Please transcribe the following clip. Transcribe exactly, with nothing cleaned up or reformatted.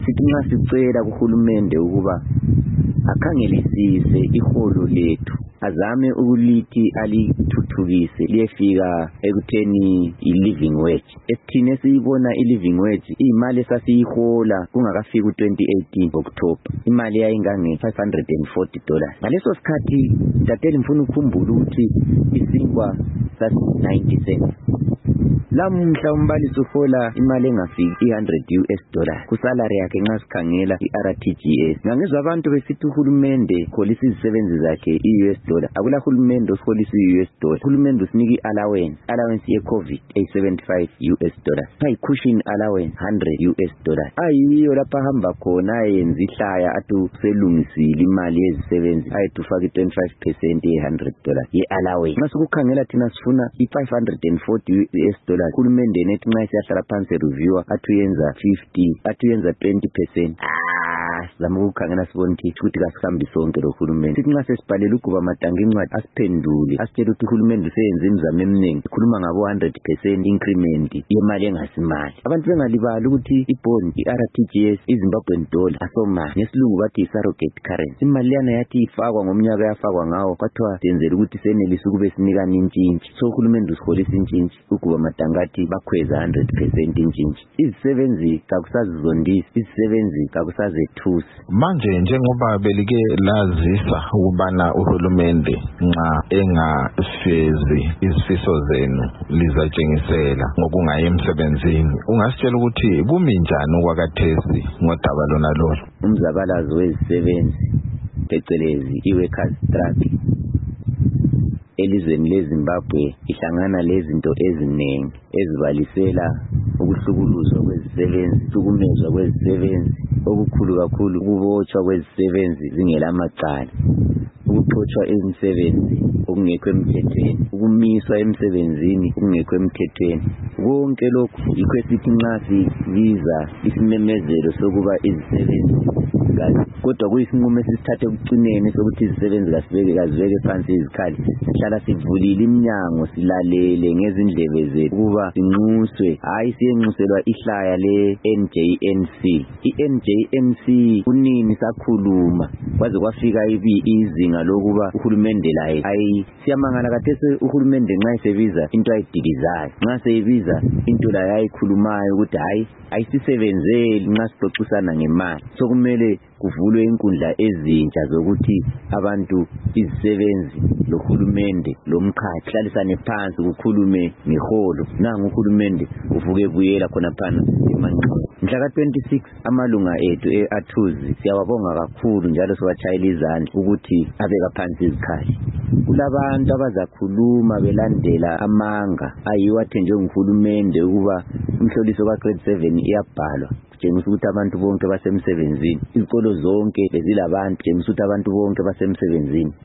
sithi nxa sicela kuhulumende ukuba akhangelisise iholo lethu, azame ukulithi alithuthukise liyefika ekutheni i-living wage. Esithini esiyibona i-living wage imali esasiyihola kungakafika u-twenty eighteen October, imali yayingange five hundred forty dollars. Ngaleso sikhathi ntateli mfuna ukukhumbula ukuthi isinkwa sasi ninety cents. Lamhla umbalisi ufola imali engafiki one hundred U S dollars kusalary yakhe nxa sikhangela i-R T G S. Ngangizwa abantu besithi uhulumende kholisa izisebenzi zakhe i-U S dollar. Akula hulumende osikholisa i-U S dollar. Uhulumende usinike i-allowance, allowance ye-COVID eyi seventy-five U S dollars. Hayi cushion allowance one hundred U S dollars. Ayiyo lapha hamba khona ayenza ihlaya atu selungisile imali yezisebenzi ayi tufake twenty-five percent ye one hundred dollars ye-allowance. Nxa sikukhangela thina sifuna i-five hundred forty U S dollars. Hulumende nethi nxa siyahlala phansi reviewer athuyenza fifty, athuyenza twenty percent. Sizama ukukhangela sibona ukuthi kasihambi sonke lo hulumende. Sithi nxa sesibhalela ukuba matanga incwadi asiphendule asitshela ukuthi uhulumende useyenze imizamo eminingi, ikhuluma ngabo one hundred percent increment yemali engasimali. Abantu bengalibali ukuthi ibond i-R T G S iZimbabwean dollar asomali, ngesilungu bathi i-surrogate currency. Imali yana yathi ifakwa ngomnyaka yafakwa ngawo kwathiwa senzela ukuthi senelise ukube sinikana intshintshi. So uhulumende usiholisa intshintshi ukuba matangathi bakhweza one hundred percent intshintshi. Izisebenzi kakusazizondisi, izisebenzi kakusazethu. Manje njengoba belike lazisa ukubana uhulumende nxa engafezi izifiso zenu lizatshengisela ngokungayi emsebenzini, ungasitshela ukuthi kumi njani okwakathesi ngodaba lona lolo? Umzabalazo wezisebenzi phecelezi i-workers strike elizweni leZimbabwe ihlangana lezinto eziningi ezibalisela ukuhlukuluzwa kwezisebenzi, ukuhlukumezwa kwezisebenzi, okukhulu kakhulu ukubotshwa kwezisebenzi zingela macala, ukuxotshwa emsebenzi okungekho emthethweni, ukumiswa emsebenzini okungekho emthethweni. Konke lokhu yikho esithi nxa sibiza isimemezelo sokuba izisebenzi kazi, kodwa kuyisinqumo esisithathe ekucineni sokuthi izisebenzi kasibeke kazibeke phansi izikhali, sihlala sivulile iminyango silalele ngezindlebe zethu ukuba sinxuswe, hayi siyenxuselwa ihlaya le N J N C. I-N J N C kunini sakhuluma kwaze kwafika ibi izinga lokuba uhulumende laye ayi siyamangala kathesi uhulumende nxa esebiza into ayidikizayo, nxa seyibiza into la yayikhulumayo ukuthi hayi ayisisebenzeli nxa sixoxisana ngemali. So kumele kuvulwe inkundla ezintsha zokuthi abantu izisebenzi lohulumende lomkhathi hlalisane phansi kukhulume ngeholo. Nangu uhulumende uvuke buyela khona phana emanqono. Mhla ka twenty-six amalunga ethu e-Athuzi siyawabonga kakhulu njalo siwatshayela izandla ukuthi abeka phansi izikhali. Kulabantu abazakhuluma belandela amanga ayiwo athenjwe nguhulumende ukuba umhloliso ka grade seven iyabhalwa kutshengisa ukuthi abantu bonke basemsebenzini, izikolo zonke bezilabantu kutshengisa ukuthi abantu bonke basemsebenzini.